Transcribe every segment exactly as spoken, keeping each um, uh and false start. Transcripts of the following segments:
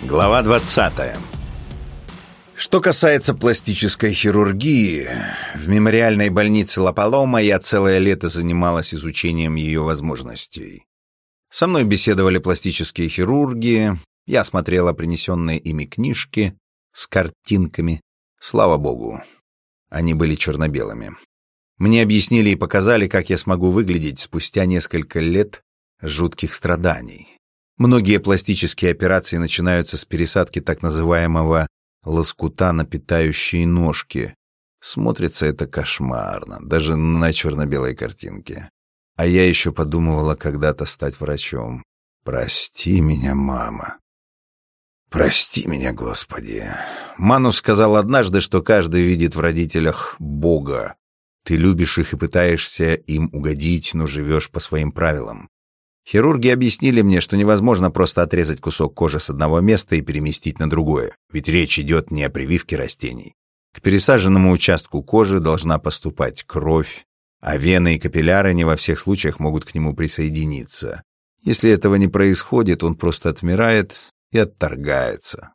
Глава двадцатая. Что касается пластической хирургии, в мемориальной больнице Ла-Палома я целое лето занималась изучением ее возможностей. Со мной беседовали пластические хирурги, я смотрела принесенные ими книжки с картинками. Слава богу, они были черно-белыми. Мне объяснили и показали, как я смогу выглядеть спустя несколько лет жутких страданий. Многие пластические операции начинаются с пересадки так называемого лоскута на питающие ножки. Смотрится это кошмарно, даже на черно-белой картинке. А я еще подумывала когда-то стать врачом. Прости меня, мама. Прости меня, Господи. Манус сказал однажды, что каждый видит в родителях Бога. Ты любишь их и пытаешься им угодить, но живешь по своим правилам. Хирурги объяснили мне, что невозможно просто отрезать кусок кожи с одного места и переместить на другое, ведь речь идет не о прививке растений. К пересаженному участку кожи должна поступать кровь, а вены и капилляры не во всех случаях могут к нему присоединиться. Если этого не происходит, он просто отмирает и отторгается.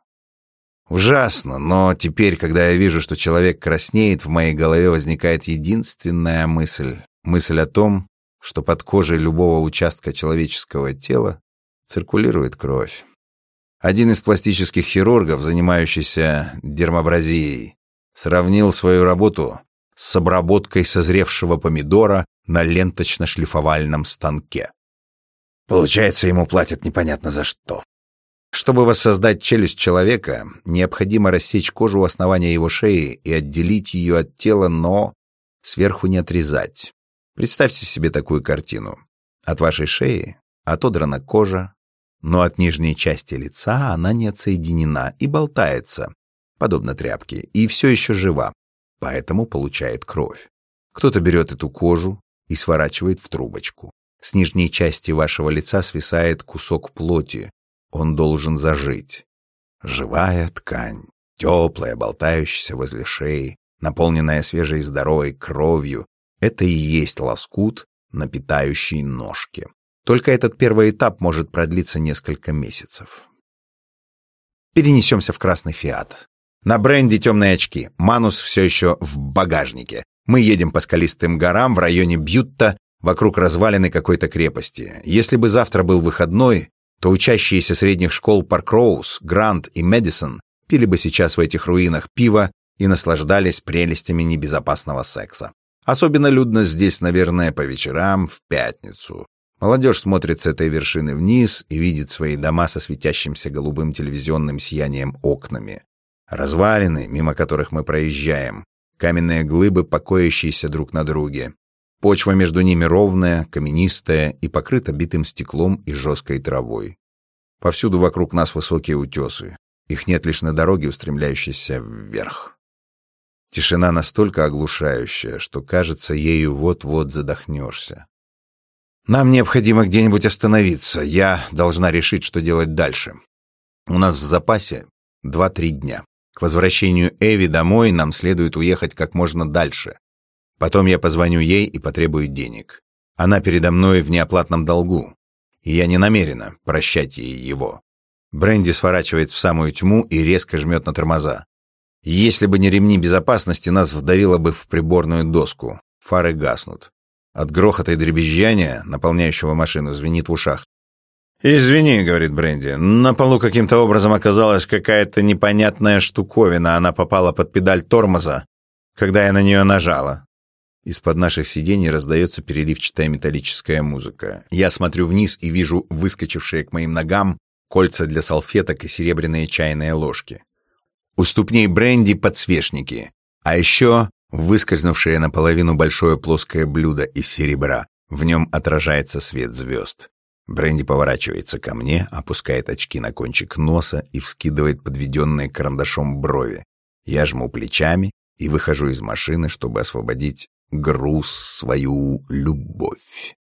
Ужасно, но теперь, когда я вижу, что человек краснеет, в моей голове возникает единственная мысль. Мысль о том, что под кожей любого участка человеческого тела циркулирует кровь. Один из пластических хирургов, занимающийся дермабразией, сравнил свою работу с обработкой созревшего помидора на ленточно-шлифовальном станке. Получается, ему платят непонятно за что. Чтобы воссоздать челюсть человека, необходимо рассечь кожу у основания его шеи и отделить ее от тела, но сверху не отрезать. Представьте себе такую картину. От вашей шеи отодрана кожа, но от нижней части лица она не отсоединена и болтается, подобно тряпке, и все еще жива, поэтому получает кровь. Кто-то берет эту кожу и сворачивает в трубочку. С нижней части вашего лица свисает кусок плоти, он должен зажить. Живая ткань, теплая, болтающаяся возле шеи, наполненная свежей и здоровой кровью, это и есть лоскут на питающей ножке. Только этот первый этап может продлиться несколько месяцев. Перенесемся в красный Фиат. На бренде темные очки. Манус все еще в багажнике. Мы едем по скалистым горам в районе Бьютта, вокруг развалины какой-то крепости. Если бы завтра был выходной, то учащиеся средних школ Парк-Роуз, Грант и Мэдисон пили бы сейчас в этих руинах пиво и наслаждались прелестями небезопасного секса. Особенно людно здесь, наверное, по вечерам в пятницу. Молодежь смотрит с этой вершины вниз и видит свои дома со светящимся голубым телевизионным сиянием окнами. Развалины, мимо которых мы проезжаем, каменные глыбы, покоящиеся друг на друге. Почва между ними ровная, каменистая и покрыта битым стеклом и жесткой травой. Повсюду вокруг нас высокие утесы. Их нет лишь на дороге, устремляющейся вверх. Тишина настолько оглушающая, что, кажется, ею вот-вот задохнешься. Нам необходимо где-нибудь остановиться. Я должна решить, что делать дальше. У нас в запасе два-три дня. К возвращению Эви домой нам следует уехать как можно дальше. Потом я позвоню ей и потребую денег. Она передо мной в неоплатном долгу, и я не намерена прощать ей его. Бренди сворачивает в самую тьму и резко жмет на тормоза. Если бы не ремни безопасности, нас вдавило бы в приборную доску. Фары гаснут. От грохота и дребезжания, наполняющего машину, звенит в ушах. «Извини», — говорит Бренди, — «на полу каким-то образом оказалась какая-то непонятная штуковина. Она попала под педаль тормоза, когда я на нее нажала». Из-под наших сидений раздается переливчатая металлическая музыка. Я смотрю вниз и вижу выскочившие к моим ногам кольца для салфеток и серебряные чайные ложки. У ступней Бренди подсвечники, а еще выскользнувшее наполовину большое плоское блюдо из серебра. В нем отражается свет звезд. Бренди поворачивается ко мне, опускает очки на кончик носа и вскидывает подведенные карандашом брови. Я жму плечами и выхожу из машины, чтобы освободить груз, свою любовь.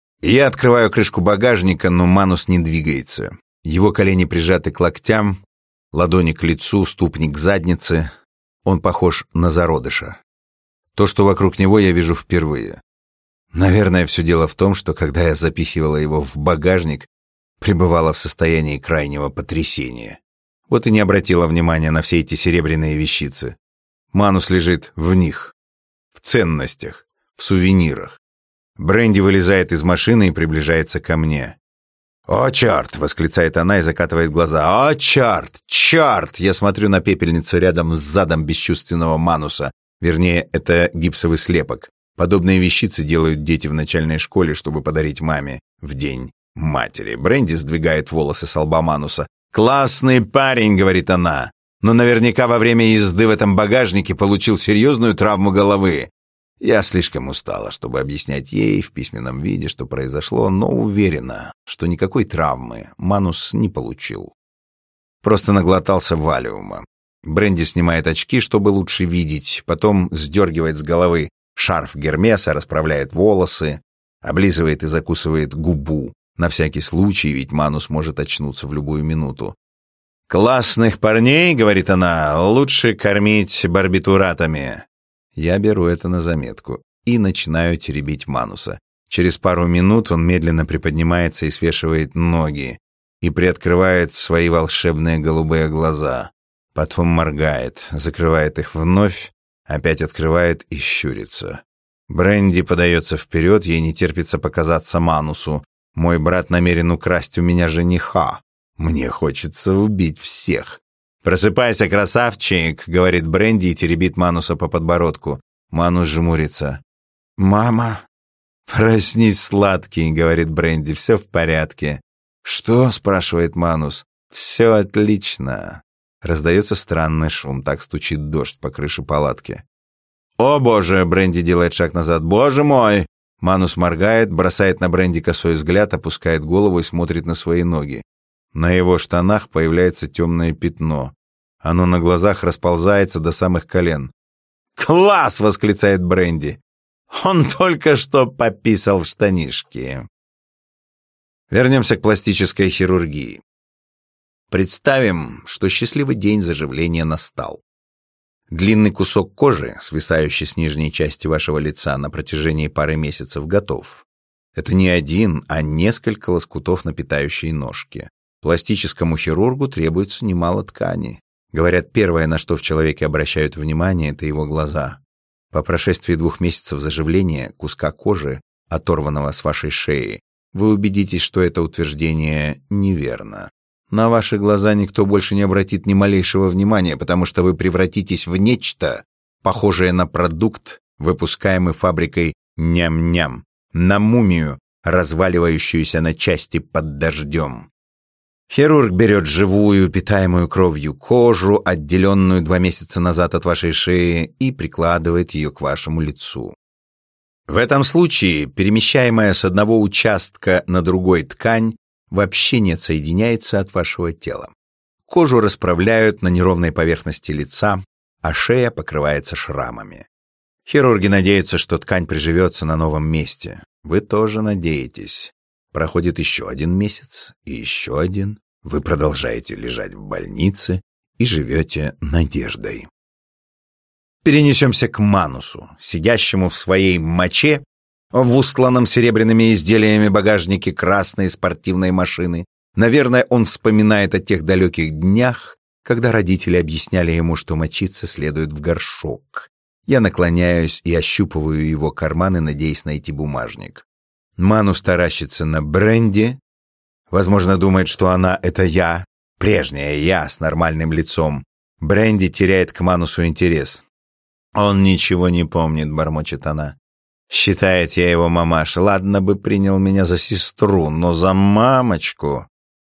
Я открываю крышку багажника, но Манус не двигается. Его колени прижаты к локтям, ладони к лицу, ступни к заднице. Он похож на зародыша. То, что вокруг него, я вижу впервые. Наверное, все дело в том, что когда я запихивала его в багажник, пребывала в состоянии крайнего потрясения. Вот и не обратила внимания на все эти серебряные вещицы. Манус лежит в них, в ценностях, в сувенирах. Бренди вылезает из машины и приближается ко мне. «О, черт!» — восклицает она и закатывает глаза. «О, черт! Черт!» Я смотрю на пепельницу рядом с задом бесчувственного Мануса. Вернее, это гипсовый слепок. Подобные вещицы делают дети в начальной школе, чтобы подарить маме в день матери. Бренди сдвигает волосы с лба Мануса. «Классный парень!» — говорит она. «Но наверняка во время езды в этом багажнике получил серьезную травму головы». Я слишком устала, чтобы объяснять ей в письменном виде, что произошло, но уверена, что никакой травмы Манус не получил. Просто наглотался валиума. Бренди снимает очки, чтобы лучше видеть, потом сдергивает с головы шарф Гермеса, расправляет волосы, облизывает и закусывает губу. На всякий случай, ведь Манус может очнуться в любую минуту. «Классных парней, — говорит она, — лучше кормить барбитуратами». Я беру это на заметку и начинаю теребить Мануса. Через пару минут он медленно приподнимается и свешивает ноги и приоткрывает свои волшебные голубые глаза. Потом моргает, закрывает их вновь, опять открывает и щурится. Бренди подается вперед, ей не терпится показаться Манусу. «Мой брат намерен украсть у меня жениха. Мне хочется убить всех». «Просыпайся, красавчик!» — говорит Бренди и теребит Мануса по подбородку. Манус жмурится. «Мама!» «Проснись, сладкий!» — говорит Бренди. «Все в порядке». «Что?» — спрашивает Манус. «Все отлично». Раздается странный шум, так стучит дождь по крыше палатки. «О, боже!» — Бренди делает шаг назад. «Боже мой!» Манус моргает, бросает на Бренди косой взгляд, опускает голову и смотрит на свои ноги. На его штанах появляется темное пятно. Оно на глазах расползается до самых колен. «Класс!» — восклицает Бренди. «Он только что пописал в штанишки». Вернемся к пластической хирургии. Представим, что счастливый день заживления настал. Длинный кусок кожи, свисающий с нижней части вашего лица на протяжении пары месяцев, готов. Это не один, а несколько лоскутов на питающей ножке. Пластическому хирургу требуется немало ткани. Говорят, первое, на что в человеке обращают внимание, это его глаза. По прошествии двух месяцев заживления куска кожи, оторванного с вашей шеи, вы убедитесь, что это утверждение неверно. На ваши глаза никто больше не обратит ни малейшего внимания, потому что вы превратитесь в нечто, похожее на продукт, выпускаемый фабрикой ням-ням, на мумию, разваливающуюся на части под дождем. Хирург берет живую, питаемую кровью кожу, отделенную два месяца назад от вашей шеи, и прикладывает ее к вашему лицу. В этом случае перемещаемая с одного участка на другой ткань вообще не отсоединяется от вашего тела. Кожу расправляют на неровной поверхности лица, а шея покрывается шрамами. Хирурги надеются, что ткань приживется на новом месте. Вы тоже надеетесь. Проходит еще один месяц и еще один. Вы продолжаете лежать в больнице и живете надеждой. Перенесемся к Манусу, сидящему в своей моче, в устланном серебряными изделиями багажнике красной спортивной машины. Наверное, он вспоминает о тех далеких днях, когда родители объясняли ему, что мочиться следует в горшок. Я наклоняюсь и ощупываю его карманы, надеясь найти бумажник. Манус таращится на Бренди. Возможно, думает, что она — это я, прежняя я с нормальным лицом. Бренди теряет к Манусу интерес. «Он ничего не помнит», — бормочет она. «Считает, я его мамаша. Ладно бы принял меня за сестру, но за мамочку...»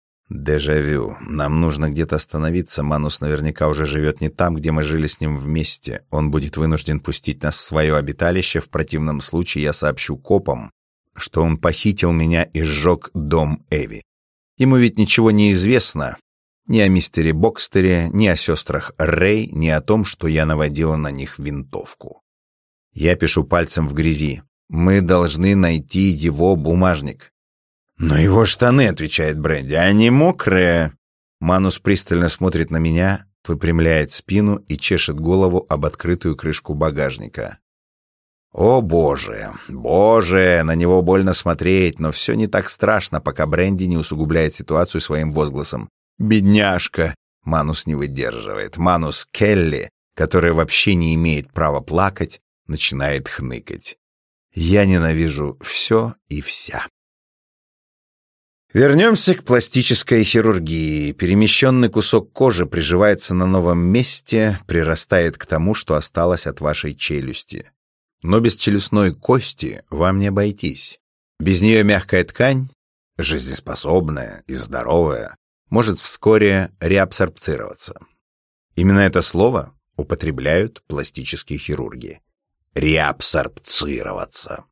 Дежавю. Нам нужно где-то остановиться. Манус наверняка уже живет не там, где мы жили с ним вместе. Он будет вынужден пустить нас в свое обиталище. В противном случае я сообщу копам, что он похитил меня и сжег дом Эви. Ему ведь ничего не известно ни о мистере Бокстере, ни о сестрах Рэй, ни о том, что я наводила на них винтовку. Я пишу пальцем в грязи. Мы должны найти его бумажник. «Но его штаны», — отвечает Бренди, — «они мокрые». Манус пристально смотрит на меня, выпрямляет спину и чешет голову об открытую крышку багажника. О, боже, боже, на него больно смотреть, но все не так страшно, пока Бренди не усугубляет ситуацию своим возгласом. «Бедняжка! Манус не выдерживает. Манус Келли, который вообще не имеет права плакать, начинает хныкать. Я ненавижу все и вся. Вернемся к пластической хирургии. Перемещенный кусок кожи приживается на новом месте, прирастает к тому, что осталось от вашей челюсти. Но без челюстной кости вам не обойтись. Без нее мягкая ткань, жизнеспособная и здоровая, может вскоре реабсорбцироваться. Именно это слово употребляют пластические хирурги. Реабсорбцироваться.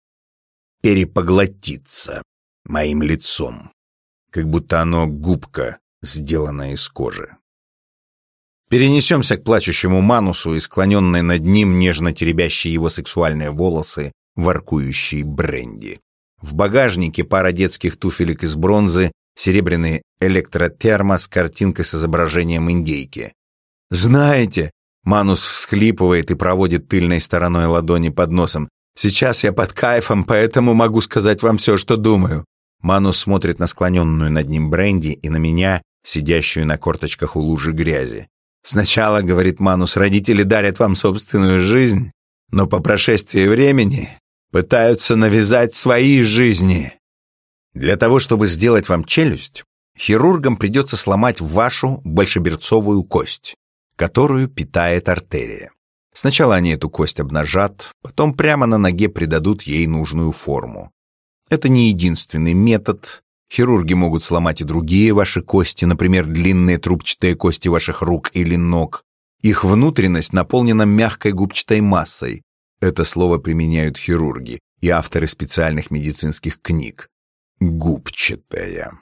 Перепоглотиться моим лицом. Как будто оно губка, сделанная из кожи. Перенесемся к плачущему Манусу и склоненной над ним нежно теребящие его сексуальные волосы, воркующей бренди. В багажнике пара детских туфелек из бронзы, серебряный электротермос, картинка с изображением индейки. «Знаете», — Манус всхлипывает и проводит тыльной стороной ладони под носом, «сейчас я под кайфом, поэтому могу сказать вам все, что думаю». Манус смотрит на склоненную над ним бренди и на меня, сидящую на корточках у лужи грязи. «Сначала, — говорит Манус, — родители дарят вам собственную жизнь, но по прошествии времени пытаются навязать свои жизни. Для того, чтобы сделать вам челюсть, хирургам придется сломать вашу большеберцовую кость, которую питает артерия. Сначала они эту кость обнажат, потом прямо на ноге придадут ей нужную форму. Это не единственный метод. Хирурги могут сломать и другие ваши кости, например, длинные трубчатые кости ваших рук или ног. Их внутренность наполнена мягкой губчатой массой. Это слово применяют хирурги и авторы специальных медицинских книг. Губчатая.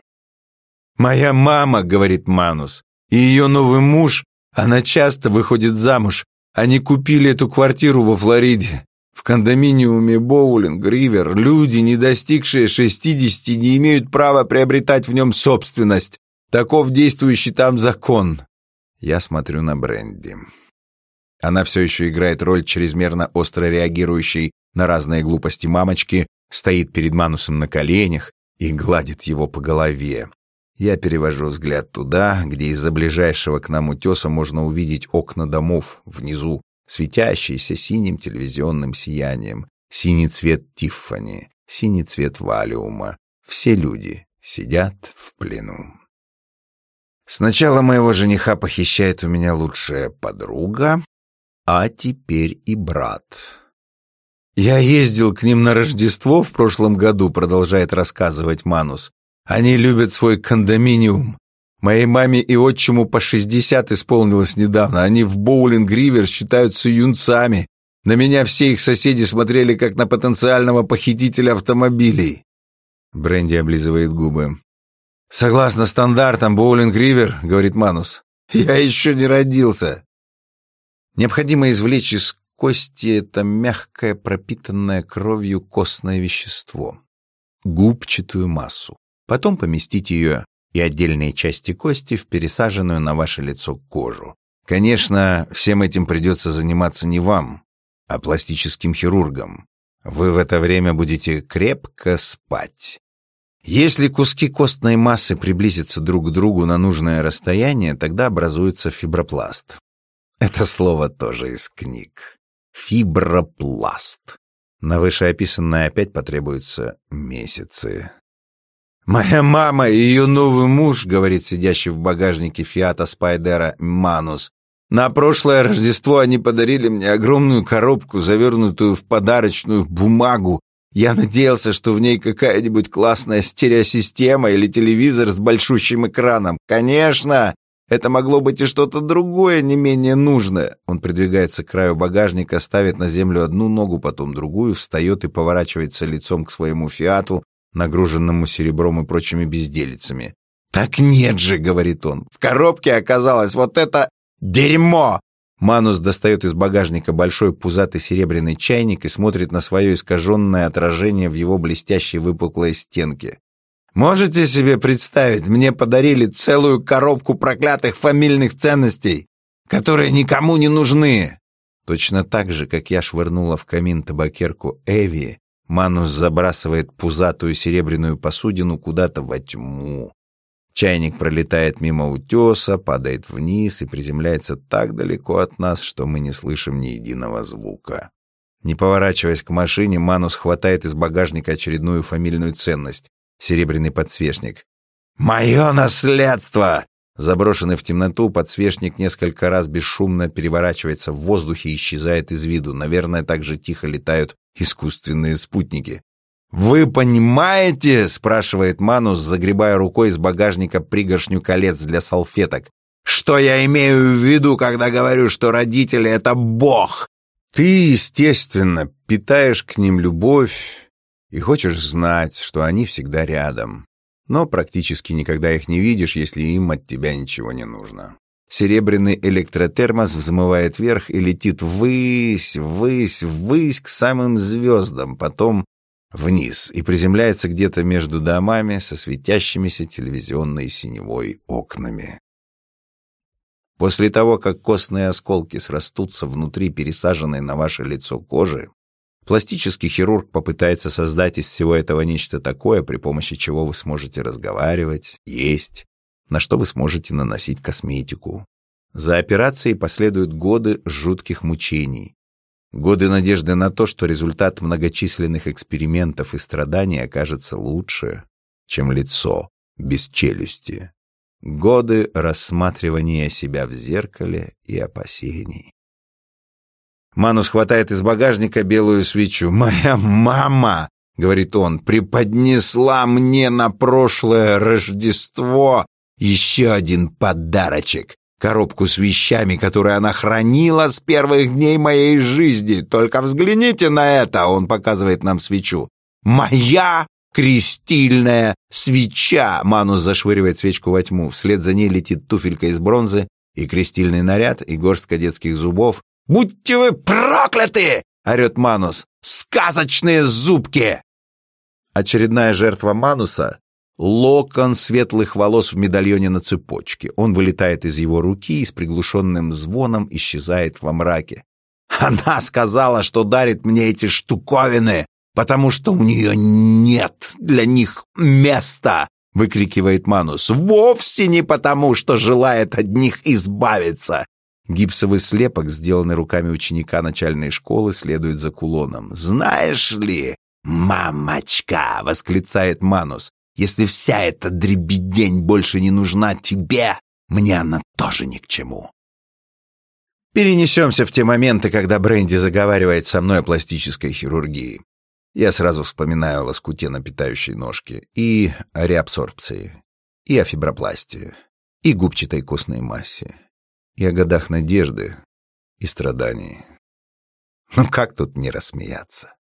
«Моя мама, — говорит Манус, — и ее новый муж, она часто выходит замуж. Они купили эту квартиру во Флориде. В кондоминиуме Боулинг-Ривер люди, не достигшие шестидесяти, не имеют права приобретать в нем собственность. Таков действующий там закон». Я смотрю на Бренди. Она все еще играет роль чрезмерно остро реагирующей на разные глупости мамочки, стоит перед Манусом на коленях и гладит его по голове. Я перевожу взгляд туда, где из-за ближайшего к нам утеса можно увидеть окна домов внизу, светящиеся синим телевизионным сиянием, синий цвет Тиффани, синий цвет Валиума. Все люди сидят в плену. Сначала моего жениха похищает у меня лучшая подруга, а теперь и брат. «Я ездил к ним на Рождество в прошлом году», — продолжает рассказывать Манус. «Они любят свой кондоминиум. Моей маме и отчиму по шестьдесят исполнилось недавно. Они в Боулинг-Ривер считаются юнцами. На меня все их соседи смотрели как на потенциального похитителя автомобилей». Бренди облизывает губы. «Согласно стандартам Боулинг-Ривер, — говорит Манус, — я еще не родился». Необходимо извлечь из кости это мягкое, пропитанное кровью костное вещество, губчатую массу. Потом поместить ее и отдельные части кости в пересаженную на ваше лицо кожу. Конечно, всем этим придется заниматься не вам, а пластическим хирургам. Вы в это время будете крепко спать. Если куски костной массы приблизятся друг к другу на нужное расстояние, тогда образуется фибропласт. Это слово тоже из книг. Фибропласт. На вышеописанное опять потребуются месяцы. «Моя мама и ее новый муж, — говорит сидящий в багажнике Фиата Спайдера Манус, — на прошлое Рождество они подарили мне огромную коробку, завернутую в подарочную бумагу. Я надеялся, что в ней какая-нибудь классная стереосистема или телевизор с большущим экраном. Конечно! Это могло быть и что-то другое, не менее нужное». Он придвигается к краю багажника, ставит на землю одну ногу, потом другую, встает и поворачивается лицом к своему «Фиату», нагруженному серебром и прочими безделицами. «Так нет же, — говорит он, — в коробке оказалось вот это дерьмо!» Манус достает из багажника большой пузатый серебряный чайник и смотрит на свое искаженное отражение в его блестящей выпуклой стенке. «Можете себе представить, мне подарили целую коробку проклятых фамильных ценностей, которые никому не нужны!» Точно так же, как я швырнула в камин табакерку Эви, Манус забрасывает пузатую серебряную посудину куда-то во тьму. Чайник пролетает мимо утеса, падает вниз и приземляется так далеко от нас, что мы не слышим ни единого звука. Не поворачиваясь к машине, Манус хватает из багажника очередную фамильную ценность — серебряный подсвечник. «Мое наследство!» Заброшенный в темноту, подсвечник несколько раз бесшумно переворачивается в воздухе и исчезает из виду. Наверное, так же тихо летают искусственные спутники. «Вы понимаете?» — спрашивает Манус, загребая рукой из багажника пригоршню колец для салфеток. «Что я имею в виду, когда говорю, что родители — это Бог?» Ты, естественно, питаешь к ним любовь и хочешь знать, что они всегда рядом, но практически никогда их не видишь, если им от тебя ничего не нужно. Серебряный электротермос взмывает вверх и летит ввысь, ввысь, ввысь к самым звездам, потом вниз и приземляется где-то между домами со светящимися телевизионной синевой окнами. После того, как костные осколки срастутся внутри пересаженной на ваше лицо кожи, пластический хирург попытается создать из всего этого нечто такое, при помощи чего вы сможете разговаривать, есть, на что вы сможете наносить косметику. За операцией последуют годы жутких мучений, годы надежды на то, что результат многочисленных экспериментов и страданий окажется лучше, чем лицо без челюсти. Годы рассматривания себя в зеркале и опасений. Манус хватает из багажника белую свечу. «Моя мама, — говорит он, — преподнесла мне на прошлое Рождество еще один подарочек. Коробку с вещами, которые она хранила с первых дней моей жизни. Только взгляните на это!» — он показывает нам свечу. «Моя крестильная свеча!» Манус зашвыривает свечку во тьму. Вслед за ней летит туфелька из бронзы и крестильный наряд, и горстка детских зубов. «Будьте вы прокляты!» — орет Манус. «Сказочные зубки!» Очередная жертва Мануса — локон светлых волос в медальоне на цепочке. Он вылетает из его руки и с приглушенным звоном исчезает во мраке. «Она сказала, что дарит мне эти штуковины, потому что у нее нет для них места!» — выкрикивает Манус. «Вовсе не потому, что желает от них избавиться!» Гипсовый слепок, сделанный руками ученика начальной школы, следует за кулоном. «Знаешь ли, мамочка!» — восклицает Манус. «Если вся эта дребедень больше не нужна тебе, мне она тоже ни к чему!» Перенесемся в те моменты, когда Бренди заговаривает со мной о пластической хирургии. Я сразу вспоминаю о лоскуте на питающей ножке, и о реабсорбции, и о фибропластии, и губчатой костной массе, и о годах надежды и страданий. Ну как тут не рассмеяться?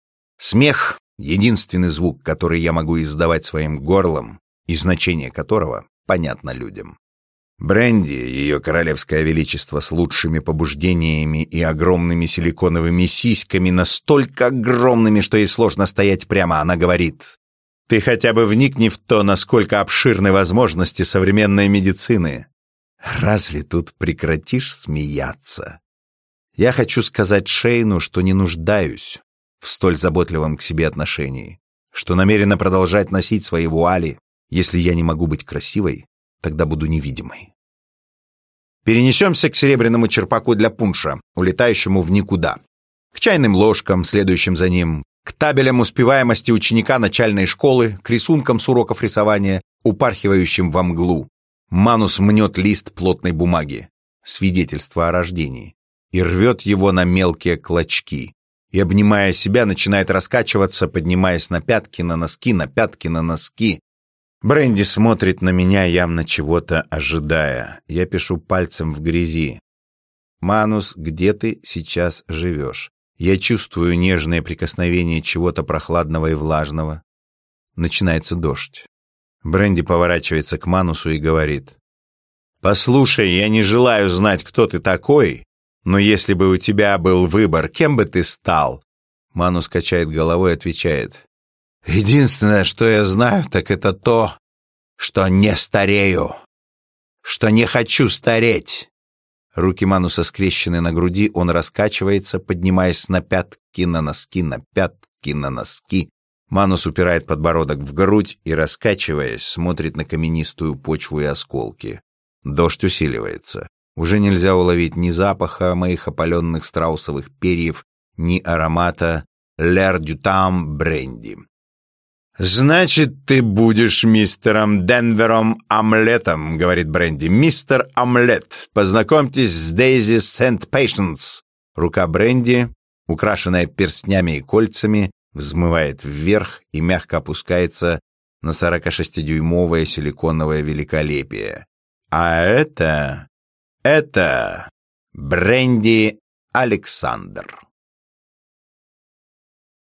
Смех — единственный звук, который я могу издавать своим горлом, и значение которого понятно людям. Бренди, ее королевское величество с лучшими побуждениями и огромными силиконовыми сиськами, настолько огромными, что ей сложно стоять прямо, она говорит: «Ты хотя бы вникни в то, насколько обширны возможности современной медицины. Разве тут прекратишь смеяться?» Я хочу сказать Шейну, что не нуждаюсь в столь заботливом к себе отношении, что намерена продолжать носить свои вуали. Если я не могу быть красивой, тогда буду невидимой. Перенесемся к серебряному черпаку для пунша, улетающему в никуда, к чайным ложкам, следующим за ним, к табелям успеваемости ученика начальной школы, к рисункам с уроков рисования, упархивающим во мглу. Манус мнет лист плотной бумаги, свидетельство о рождении, и рвет его на мелкие клочки, и, обнимая себя, начинает раскачиваться, поднимаясь на пятки, на носки, на пятки, на носки. Бренди смотрит на меня, явно чего-то ожидая. Я пишу пальцем в грязи. «Манус, где ты сейчас живешь?» Я чувствую нежное прикосновение чего-то прохладного и влажного. Начинается дождь. Бренди поворачивается к Манусу и говорит: «Послушай, я не желаю знать, кто ты такой, но если бы у тебя был выбор, кем бы ты стал?» Манус качает головой и отвечает: «Единственное, что я знаю, так это то, что не старею, что не хочу стареть». Руки Мануса скрещены на груди, он раскачивается, поднимаясь на пятки, на носки, на пятки, на носки. Манус упирает подбородок в грудь и, раскачиваясь, смотрит на каменистую почву и осколки. Дождь усиливается. Уже нельзя уловить ни запаха моих опаленных страусовых перьев, ни аромата «L'air du temps» бренди. «Значит, ты будешь мистером Денвером Омлетом», — говорит Бренди. «Мистер Омлет, познакомьтесь с Дейзи Сент-Пейшенс». Рука Бренди, украшенная перстнями и кольцами, взмывает вверх и мягко опускается на сорокашестидюймовое силиконовое великолепие. А это... это... Бренди Александр.